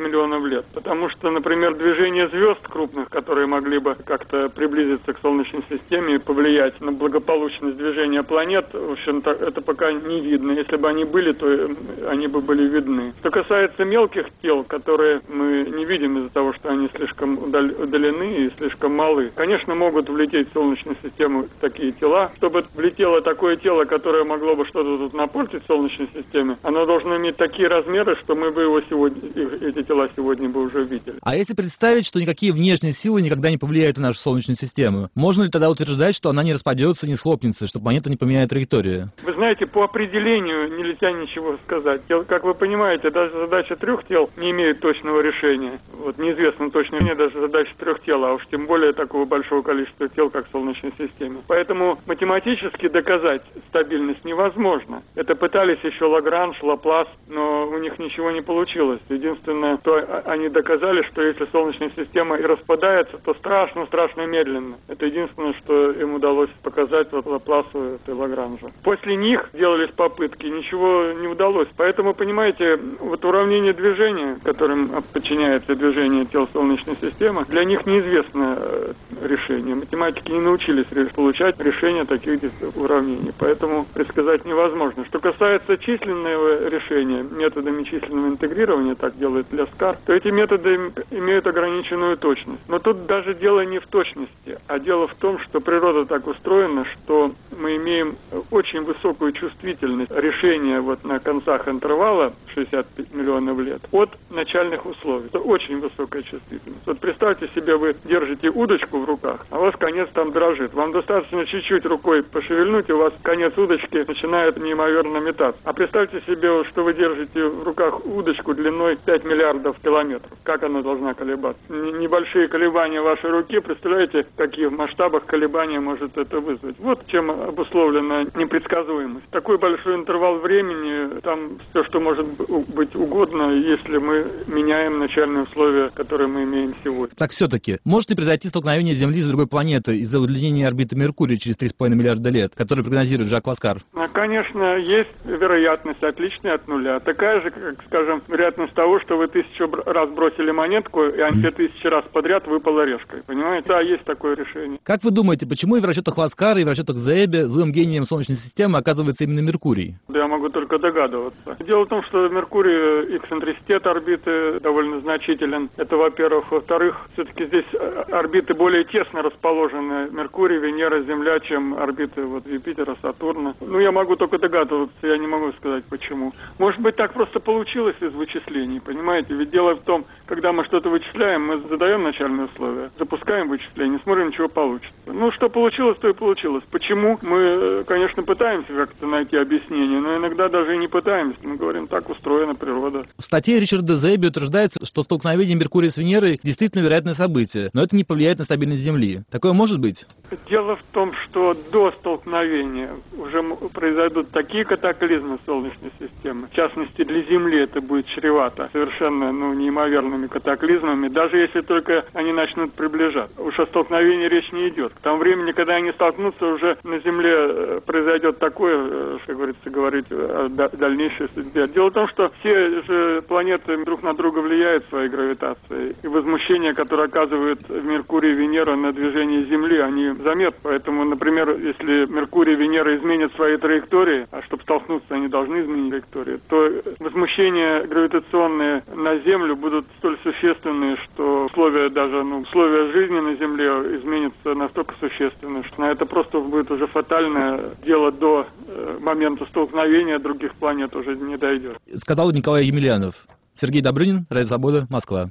миллионов лет. Потому что, например, движение звезд крупных, которые могли бы как-то приблизиться к Солнечной системе и повлиять на благополучность движения планет, в общем-то, это пока не видно. Если бы они были, то они бы были видны. Что касается мелких тел, которые мы не видим из-за того, что они слишком удалены и слишком малы, конечно, могут влететь в Солнечную систему такие тела. Чтобы влетело такое тело, которое могло бы что-то тут напортить в Солнечной системе, оно должно иметь такие размеры, что мы бы его сегодня, эти тела сегодня бы уже видели. А если представить, что никакие внешние силы никогда не повлияют на нашу Солнечную систему, можно ли тогда утверждать, что она не распадется, не схлопнется, что планета не поменяет траекторию? Вы знаете, по определению нельзя ничего сказать. Как вы понимаете, даже задача трех тел не имеет точного решения. Вот неизвестно точное решение даже задачи трех тел, а уж тем более такого большого количества тел, как в Солнечной системе. Поэтому математически доказать стабильность невозможно. Это пытались еще Лагранж, Лаплас, но у них ничего не получилось. Единственное, то они доказали, что если Солнечная система и распадается, то страшно-страшно медленно. Это единственное, что им удалось показать вот Лапласу и Лагранжу. После них делались попытки, ничего не удалось. Поэтому, понимаете, вот уравнение движения, которым подчиняется движение тел Солнечной системы, для них неизвестно решение. Математики не научились получать решения таких уравнений, поэтому предсказать невозможно. Что касается численного решения методами численного интегрирования, так делает Лескар, то эти методы имеют ограниченную точность. Но тут даже дело не в точности, а дело в том, что природа так устроена, что мы имеем очень высокую чувствительность решения вот на концах интервала шестьдесят миллионов лет от начальных условий. Это очень высокая чувствительность. Вот представьте себе, вы держите удочку в руках, а у вас конец там дрожит. Вам достаточно чуть-чуть рукой пошевельнуть, и у вас конец удочки начинает неимоверно метаться. А представьте себе, что вы держите в руках удочку длиной пять миллиардов километров. Как она должна колебаться? Небольшие колебания вашей руки, представляете, в каких масштабах колебания может это вызвать? Вот чем обусловлена непредсказуемость. Такой большой интервал времени, там все, что может быть угодно, если мы меняем начальные условия, которые мы имеем сегодня. Так все-таки, может ли произойти столкновение Земли с другой планетой из-за удлинения орбиты Меркурия через три с половиной миллиарда лет, который прогнозирует Жак Ласкар? Конечно, есть вероятность отличная от нуля. Такая же, как, скажем, вероятность того, что вы тысячу раз бросили монетку, и она все тысячи раз подряд выпала решкой. Понимаете? Да, есть такое решение. Как вы думаете, почему и в расчетах Ласкара, и в расчетах Зеэбе злым гением Солнечной системы оказывается именно Меркурий? Да, я могу только догадываться. Дело в том, что Меркурий, эксцентриситет орбиты довольно значителен. Это, во-первых. Во-вторых, все-таки здесь орбиты более тесно расположены. Меркурий, Венера, Земля, чем орбиты вот, Юпитера, Сатурна. Ну, я могу только догадываться, я не могу сказать почему. Может быть, так просто получилось из вычислений, понимаете? Ведь дело в том, когда мы что-то вычисляем, мы задаем начальные условия, запускаем вычисление, смотрим, чего получится. Ну, что получилось, то и получилось. Почему? Мы, конечно, пытаемся как-то найти объяснение, но иногда даже и не пытаемся. Мы говорим, так устроена природа. В статье Ричарда Зеэби утверждается, что столкновение Меркурия с Венерой действительно вероятное событие, но это не повлияет на стабильность Земли. Такое может быть? Дело в том, что до столкновения уже произойдут такие катаклизмы Солнечной системы. В частности, для Земли это будет чревато совершенно ну, неимоверными катаклизмами, даже если только они начнут приближаться. Уж о столкновении речь не идет. К тому времени, когда они столкнутся, уже на Земле произойдет такое, как говорится, говорить о дальнейшей судьбе. Дело в том, что все же планеты друг на друга влияют своей гравитацией. И возмущение, которое оказывает Меркурий и Венера на движение Земли, они заметны. Поэтому, например, если Меркурий и Венера изменят свои траектории, а чтобы столкнуться, они должны изменить траекторию, то возмущения гравитационные на Землю будут столь существенные, что условия даже, ну, условия жизни на Земле изменятся настолько существенно, что на это просто будет уже фатальное дело до э, момента столкновения других планет уже не дойдет. Сказал Николай Емельянов. Сергей Добрынин, Радио Свобода, Москва.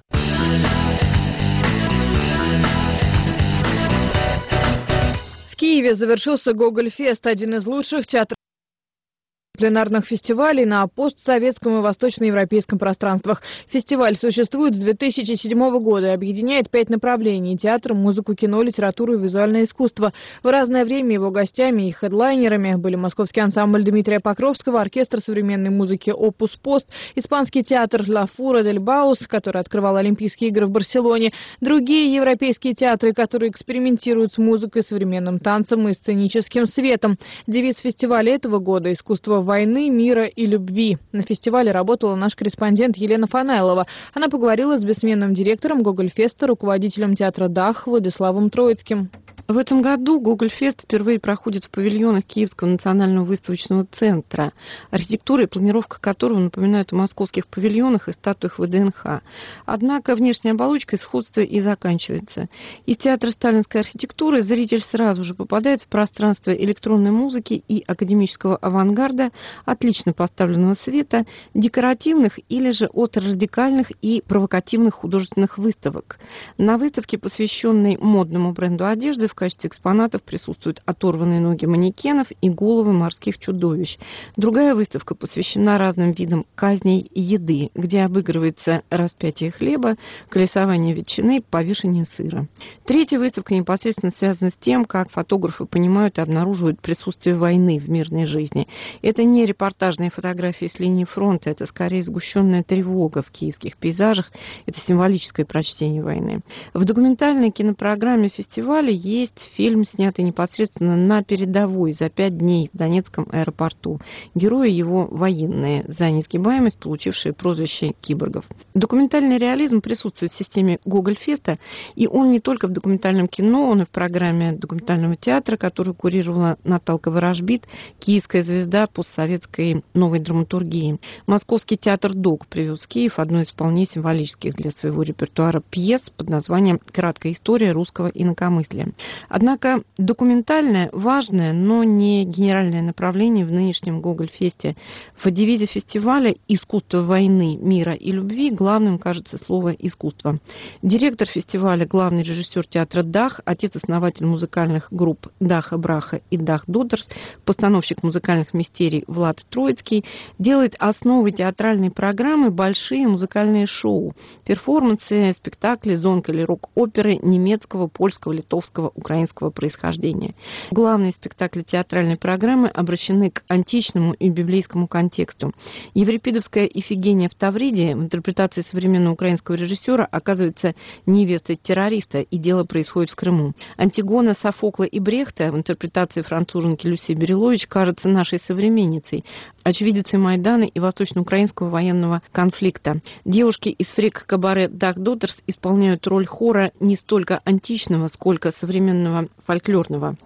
В Киеве завершился Гоголь-фест, один из лучших театров пленарных фестивалей на постсоветском и восточноевропейском пространствах. Фестиваль существует с две тысячи седьмого года и объединяет пять направлений – театр, музыку, кино, литературу и визуальное искусство. В разное время его гостями и хедлайнерами были московский ансамбль Дмитрия Покровского, оркестр современной музыки «Опус Пост», испанский театр «Ла Фура дель Баус», который открывал Олимпийские игры в Барселоне, другие европейские театры, которые экспериментируют с музыкой, современным танцем и сценическим светом. Девиз фестиваля этого года – «Искусство войны, мира и любви. На фестивале работала наш корреспондент Елена Фанайлова. Она поговорила с бессменным директором Гогольфеста, руководителем театра «Дах» Владиславом Троицким. В этом году Гогольфест впервые проходит в павильонах Киевского национального выставочного центра, архитектура и планировка которого напоминают о московских павильонах и статуях вэ дэ эн ха. Однако внешняя оболочка сходства и заканчивается. Из театра сталинской архитектуры зритель сразу же попадает в пространство электронной музыки и академического авангарда, отлично поставленного света, декоративных или же остро-радикальных и провокативных художественных выставок. На выставке, посвященной модному бренду одежды, в качестве экспонатов присутствуют оторванные ноги манекенов и головы морских чудовищ. Другая выставка посвящена разным видам казней и еды, где обыгрывается распятие хлеба, колесование ветчины, повешение сыра. Третья выставка непосредственно связана с тем, как фотографы понимают и обнаруживают присутствие войны в мирной жизни. Это не репортажные фотографии с линии фронта, это скорее сгущенная тревога в киевских пейзажах, это символическое прочтение войны. В документальной кинопрограмме фестиваля есть Есть фильм, снятый непосредственно на передовой за пять дней в Донецком аэропорту. Герои его военные, за несгибаемость получившие прозвище киборгов. Документальный реализм присутствует в системе Гогольфеста, и он не только в документальном кино, он и в программе документального театра, которую курировала Наталка Ворожбит, киевская звезда постсоветской новой драматургии. Московский театр ДОК привез в Киев одну из вполне символических для своего репертуара пьес под названием «Краткая история русского инакомыслия». Однако документальное, важное, но не генеральное направление в нынешнем Гогольфесте. В девизе фестиваля «Искусство войны, мира и любви» главным кажется слово «искусство». Директор фестиваля, главный режиссер театра «Дах», отец-основатель музыкальных групп «Даха Браха» и «Дах Дотерс», постановщик музыкальных мистерий Влад Троицкий, делает основой театральной программы большие музыкальные шоу, перформансы, спектакли, зонг или рок-оперы немецкого, польского, литовского, украинского происхождения. Главные спектакли театральной программы обращены к античному и библейскому контексту. Еврипидовская Ифигения в Тавриде в интерпретации современного украинского режиссера оказывается невестой террориста, и дело происходит в Крыму. Антигона Софокла и Брехта в интерпретации француженки Люси Берилович кажется нашей современницей, очевидицей Майдана и восточноукраинского военного конфликта. Девушки из фрик-кабаре «Дах Дотерс» исполняют роль хора не столько античного, сколько современного фольклорного.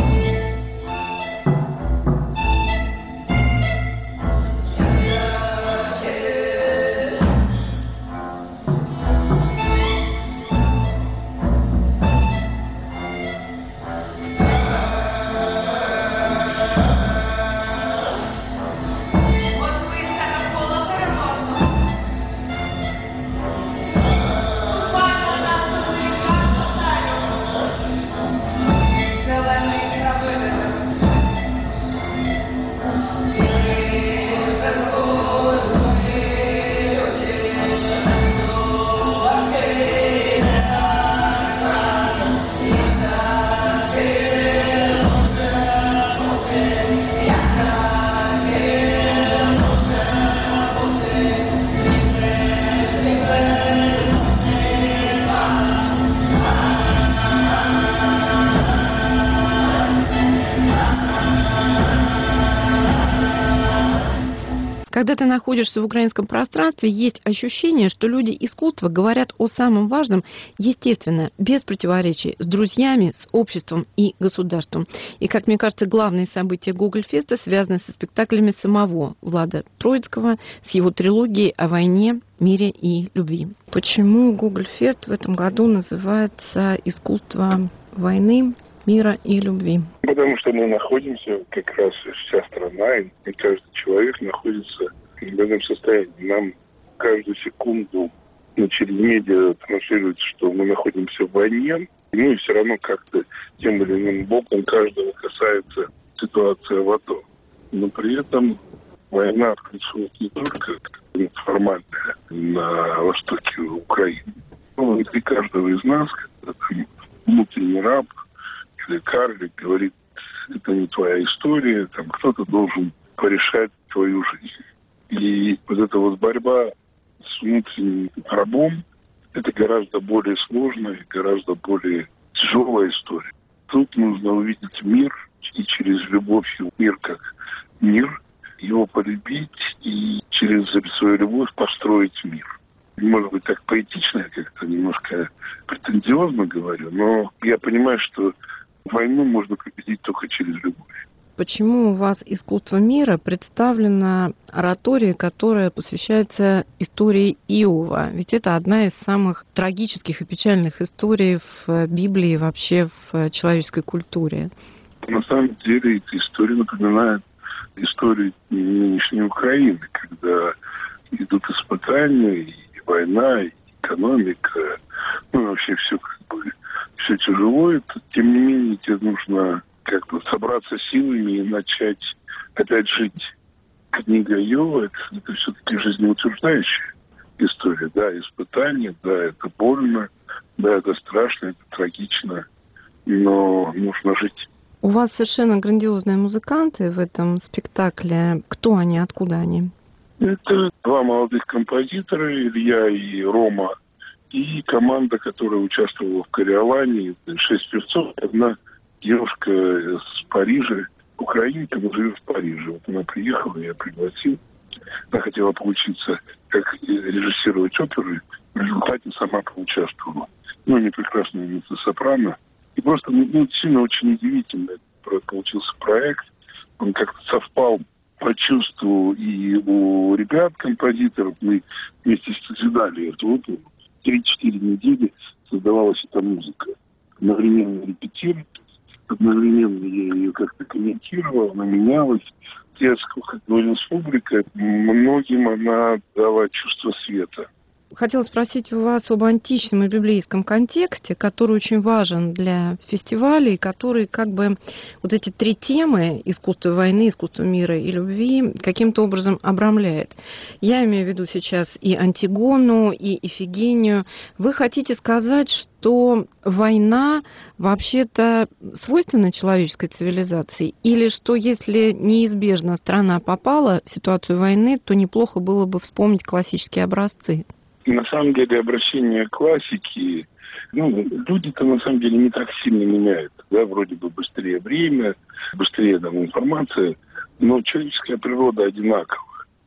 Когда ты находишься в украинском пространстве, есть ощущение, что люди искусства говорят о самом важном, естественно, без противоречий, с друзьями, с обществом и государством. И, как мне кажется, главные события Гогольфеста связаны со спектаклями самого Влада Троицкого, с его трилогией о войне, мире и любви. Почему Гогольфест в этом году называется «Искусство войны, мира и любви»? Потому что мы находимся, как раз вся страна, и каждый человек находится в этом состоянии. Нам каждую секунду ну, через медиа транслируется, что мы находимся в войне, ну и все равно как-то тем или иным боком каждого касается ситуация в АТО. Но при этом война происходит не только формальная на востоке Украины, но внутри каждого из нас, когда там внутренний раб или карлик говорит, это не твоя история, там кто-то должен порешать твою жизнь. И вот эта вот борьба с внутренним рабом, это гораздо более сложная и гораздо более тяжелая история. Тут нужно увидеть мир, и через любовь в мир как мир, его его полюбить и через свою любовь построить мир. Может быть, так поэтично, я как-то немножко претензиозно говорю, но я понимаю, что войну можно победить только через любовь. Почему у вас «Искусство мира» представлена оратория, которая посвящается истории Иова? Ведь это одна из самых трагических и печальных историй в Библии и вообще в человеческой культуре. На самом деле эта история напоминает историю нынешней Украины, когда идут испытания, и война, и экономика, ну вообще все как бы все тяжело. Это, тем не менее, тебе нужно как-то собраться силами и начать опять жить. Книга Иова это, это все-таки жизнеутверждающая история. Да, испытания, да, это больно, да, это страшно, это трагично, но нужно жить. У вас совершенно грандиозные музыканты в этом спектакле. Кто они, откуда они? Это два молодых композитора, Илья и Рома, и команда, которая участвовала в «Кориолане», шесть певцов, одна девушка с Парижа, украинка, но живет в Париже. Вот она приехала, я пригласил. Она хотела поучиться, как режиссировать оперы. В результате сама поучаствовала. Ну, они прекрасные меццо-сопрано. И просто, ну, сильно очень удивительно получился проект. Он как-то совпал по чувству и у ребят, композиторов. Мы вместе созидали эту оперу. Три-четыре недели создавалась эта музыка. Одновременно репетировали, одновременно я ее как-то комментировал, она менялась. Я, как говорил с публикой, многим она дала чувство света. Хотела спросить у вас об античном и библейском контексте, который очень важен для фестиваля, и который как бы вот эти три темы — искусство войны, искусство мира и любви — каким-то образом обрамляет. Я имею в виду сейчас и Антигону, и Ифигению. Вы хотите сказать, что война вообще-то свойственна человеческой цивилизации? Или что если неизбежно страна попала в ситуацию войны, то неплохо было бы вспомнить классические образцы? На самом деле обращение к классике, ну, люди-то на самом деле не так сильно меняют. Да, вроде бы быстрее время, быстрее там информация, но человеческая природа одинакова.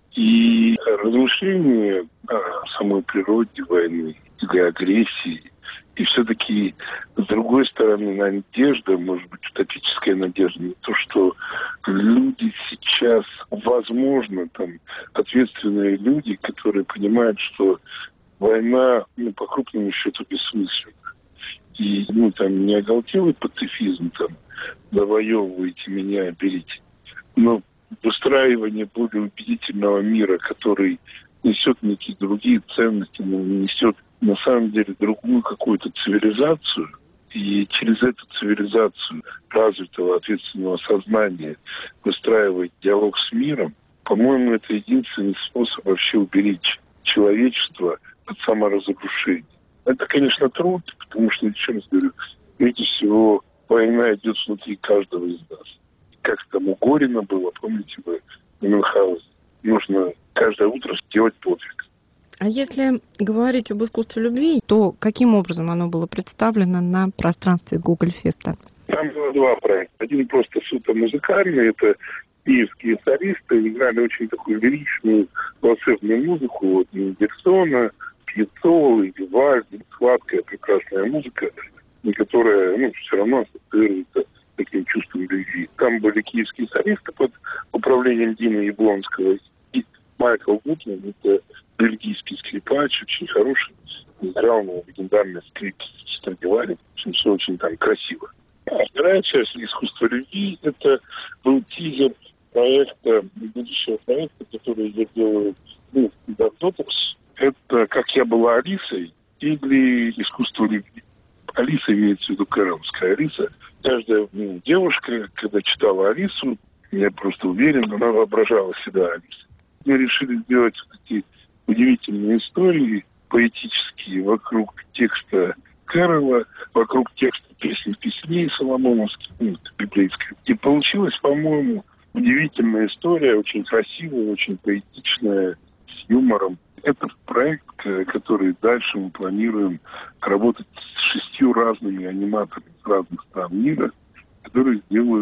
И размышления о самой природе войны или агрессии, и все-таки, с другой стороны, надежда, может быть, утопическая надежда, на то, что люди сейчас, возможно, там, ответственные люди, которые понимают, что война, ну, по крупному счету, бессмысленна. И, ну, там, не оголтелый пацифизм, там, завоевывайте меня, берите, но выстраивание более убедительного мира, который несет некие другие ценности, несет на самом деле другую какую-то цивилизацию, и через эту цивилизацию развитого ответственного сознания выстраивать диалог с миром, по-моему, это единственный способ вообще уберечь человечество от саморазрушения. Это, конечно, труд, потому что, еще раз говорю, прежде всего война идет внутри каждого из нас. Как там у Горина было, помните вы, в Мюнхгаузене, нужно каждое утро сделать подвиг. А если говорить об искусстве любви, то каким образом оно было представлено на пространстве Гоголь-феста? Там было два проекта. Один просто суто музыкальный, это киевские солисты играли очень такую лиричную, волшебную музыку, вот, Мендельсона, Пьецова, Вивальди, сладкая, прекрасная музыка, которая, ну, все равно ассоциируется с таким чувством любви. Там были киевские солисты под управлением Дины Яблонского и Майкл Гутман, это бельгийский скрипач, очень хороший, играл на легендарной скрипке Страдивари, в общем, все очень там красиво. А вторая часть «Искусства любви» — это был тизер проекта, будущего проекта, который я делаю, ну, Дартопус. Это «Как я была Алисой» или «Искусство любви». Алиса имеется в виду Кэроловская Алиса. Каждая, ну, девушка, когда читала Алису, я просто уверен, она воображала себя Алисой. Мы решили сделать такие удивительные истории, поэтические, вокруг текста Кэрола, вокруг текста песен песней соломоновских, ну, библейской. И получилась, по-моему, удивительная история, очень красивая, очень поэтичная, с юмором. Это проект, который дальше мы планируем работать с шестью разными аниматорами с разных стран мира, которые сделают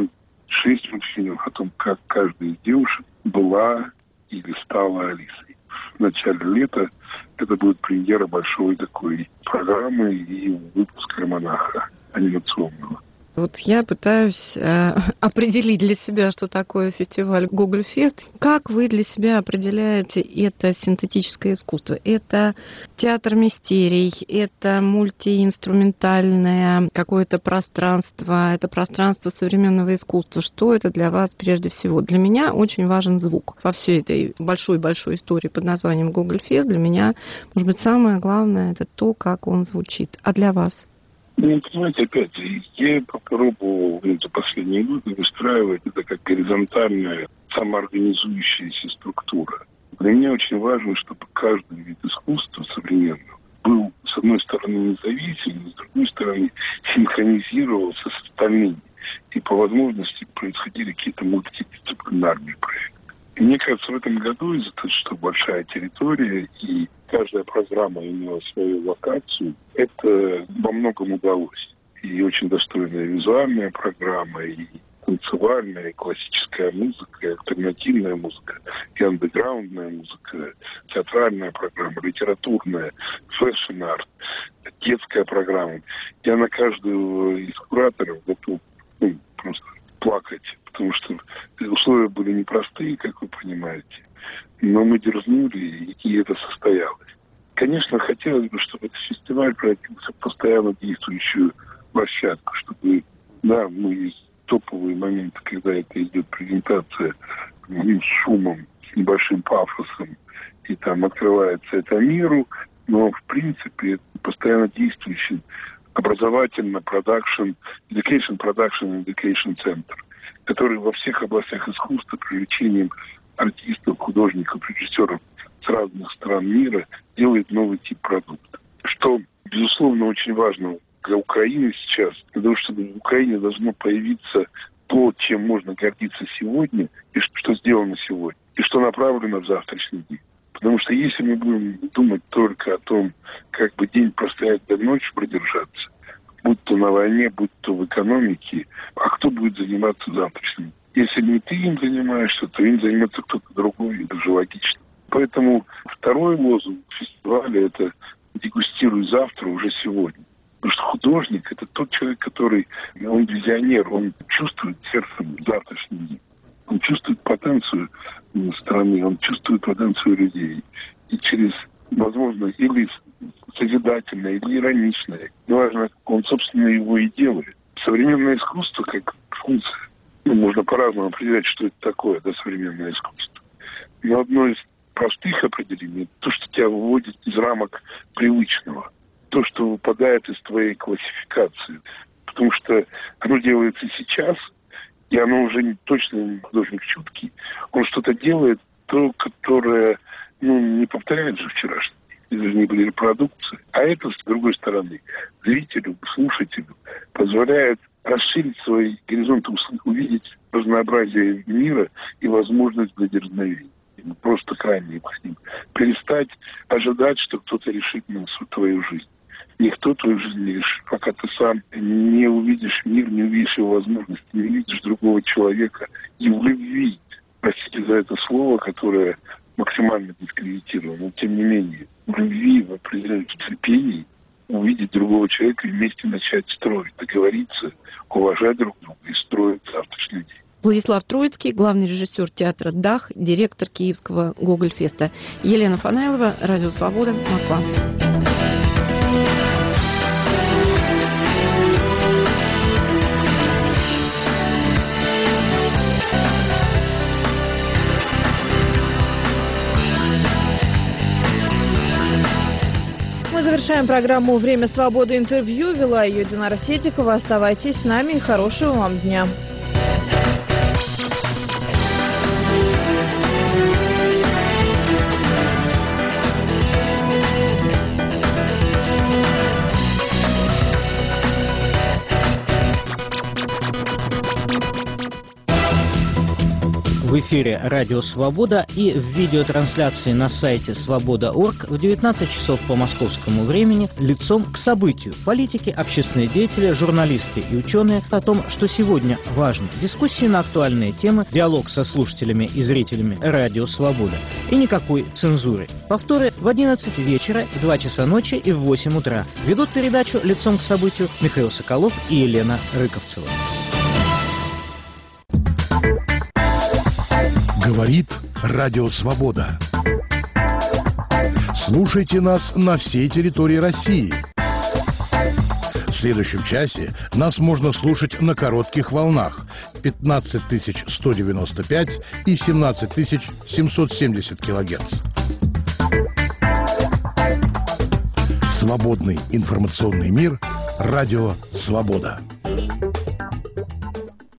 шесть мультфильмов о том, как каждая из девушек была или стала Алисой. В начале лета это будет премьера большой такой программы и выпуска «Альманаха» анимационного. Вот я пытаюсь э, определить для себя, что такое фестиваль Google Fest. Как вы для себя определяете это синтетическое искусство? Это театр мистерий, это мультиинструментальное какое-то пространство, это пространство современного искусства. Что это для вас прежде всего? Для меня очень важен звук. Во всей этой большой-большой истории под названием Google Fest для меня, может быть, самое главное, это то, как он звучит. А для вас? Ну, понимаете, опять, я попробовал за последние годы выстраивать это как горизонтальная, самоорганизующаяся структура. Для меня очень важно, чтобы каждый вид искусства современного был, с одной стороны, независим, с другой стороны, синхронизировался с остальными. И по возможности происходили какие-то мультидисциплинарные проекты. И мне кажется, в этом году из-за того, что большая территория и каждая программа имела свою локацию, это во многом удалось. И очень достойная визуальная программа, и танцевальная, и классическая музыка, и альтернативная музыка, и андеграундная музыка, театральная программа, литературная, фэшн-арт, детская программа. Я на каждого из кураторов готов ну, просто плакать, потому что условия были непростые, как вы понимаете, но мы дерзнули, и это состоялось. Конечно, хотелось бы, чтобы этот фестиваль превратился в постоянно действующую площадку, чтобы, да, мы есть топовые моменты, когда это идет презентация с шумом, с небольшим пафосом, и там открывается это миру, но, в принципе, это постоянно действующий образовательно-продакшн, education production education центр, который во всех областях искусства привлечением артистов, художников, режиссеров с разных стран мира делает новый тип продукта. Что, безусловно, очень важно для Украины сейчас, для того, чтобы в Украине должно появиться то, чем можно гордиться сегодня, и что сделано сегодня, и что направлено в завтрашний день. Потому что если мы будем думать только о том, как бы день простоять до ночи продержаться, будь то на войне, будь то в экономике, а кто будет заниматься завтрашним? Если не ты им занимаешься, то им займется кто-то другой, это же логично. Поэтому второй лозунг фестиваля – это «Дегустируй завтра уже сегодня». Потому что художник – это тот человек, который, он визионер, он чувствует сердцем завтрашний день. Он чувствует потенцию страны, он чувствует потенцию людей. И через, возможно, или созидательное, или ироничное, неважно, он, собственно, его и делает. Современное искусство, как функция, ну, можно по-разному определять, что это такое, да, современное искусство. Но одно из простых определений – то, что тебя выводит из рамок привычного, то, что выпадает из твоей классификации. Потому что оно делается сейчас, и оно уже не точно художник чуткий. Он что-то делает, то, которое ну, не повторяет же вчерашний. Это же не были репродукции. А это, с другой стороны, зрителю, слушателю позволяет расширить свои горизонты, увидеть разнообразие мира и возможность для дерзновения. Просто крайне необходимо. Перестать ожидать, что кто-то решит на твою жизнь. Никто твою жизнь не решит, пока ты сам не увидишь мир, не увидишь его возможности, не увидишь другого человека. И в любви, простите за это слово, которое максимально дискредитировано, но тем не менее, в любви, в определенном терпении увидеть другого человека и вместе начать строить, договориться, уважать друг друга и строить завтрашний день. Владислав Троицкий, главный режиссер театра «Дах», директор Киевского Гоголь-феста. Елена Фанайлова, Радио Свобода, Москва. Мы завершаем программу «Время свободы» интервью. Вела ее Динара Сетикова. Оставайтесь с нами и хорошего вам дня. В В эфире «Радио Свобода» и в видеотрансляции на сайте свобода точка орг в девятнадцать часов по московскому времени «Лицом к событию». Политики, общественные деятели, журналисты и ученые о том, что сегодня важно. Дискуссии на актуальные темы, диалог со слушателями и зрителями «Радио Свобода». И никакой цензуры. Повторы в одиннадцать вечера, в два часа ночи и в восемь утра. Ведут передачу «Лицом к событию» Михаил Соколов и Елена Рыковцева. Говорит Радио Свобода. Слушайте нас на всей территории России. В следующем часе нас можно слушать на коротких волнах пятнадцать тысяч сто девяносто пять и семнадцать тысяч семьсот семьдесят килогерц. Свободный информационный мир. Радио Свобода.